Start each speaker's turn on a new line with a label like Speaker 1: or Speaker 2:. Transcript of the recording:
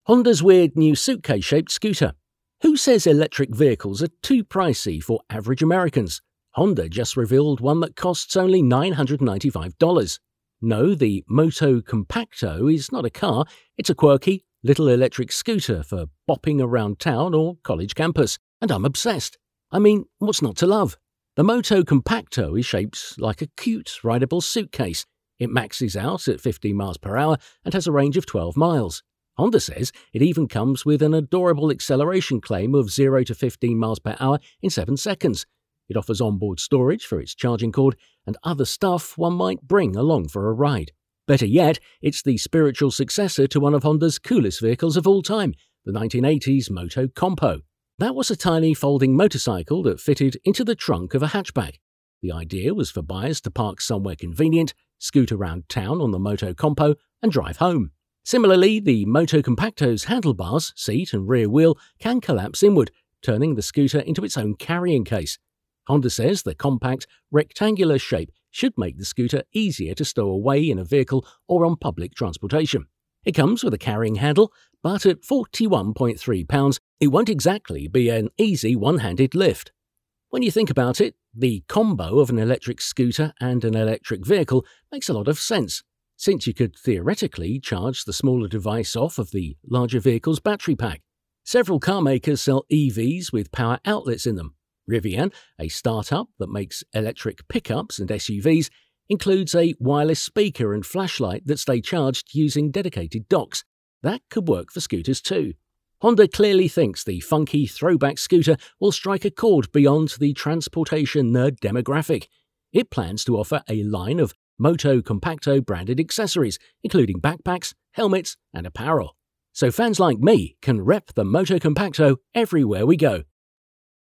Speaker 1: Honda's weird new suitcase-shaped scooter. Who says electric vehicles are too pricey for average Americans? Honda just revealed one that costs only $995. No, the Moto Compacto is not a car, it's a quirky, little electric scooter for bopping around town or college campus. And I'm obsessed. I mean, what's not to love? The Moto Compacto is shaped like a cute, rideable suitcase. It maxes out at 15 miles per hour and has a range of 12 miles. Honda says it even comes with an adorable acceleration claim of 0 to 15 miles per hour in 7 seconds. It offers onboard storage for its charging cord and other stuff one might bring along for a ride. Better yet, it's the spiritual successor to one of Honda's coolest vehicles of all time, the 1980s Moto Compo. That was a tiny folding motorcycle that fitted into the trunk of a hatchback. The idea was for buyers to park somewhere convenient, scoot around town on the Moto Compo, and drive home. Similarly, the Moto Compacto's handlebars, seat and rear wheel can collapse inward, turning the scooter into its own carrying case. Honda says the compact, rectangular shape should make the scooter easier to stow away in a vehicle or on public transportation. It comes with a carrying handle, but at 41.3 pounds, it won't exactly be an easy one-handed lift. When you think about it, the combo of an electric scooter and an electric vehicle makes a lot of sense, since you could theoretically charge the smaller device off of the larger vehicle's battery pack. Several car makers sell EVs with power outlets in them. Rivian, a startup that makes electric pickups and SUVs, includes a wireless speaker and flashlight that stay charged using dedicated docks. That could work for scooters too. Honda clearly thinks the funky throwback scooter will strike a chord beyond the transportation nerd demographic. It plans to offer a line of Moto Compacto branded accessories, including backpacks, helmets, and apparel. So fans like me can rep the Moto Compacto everywhere we go.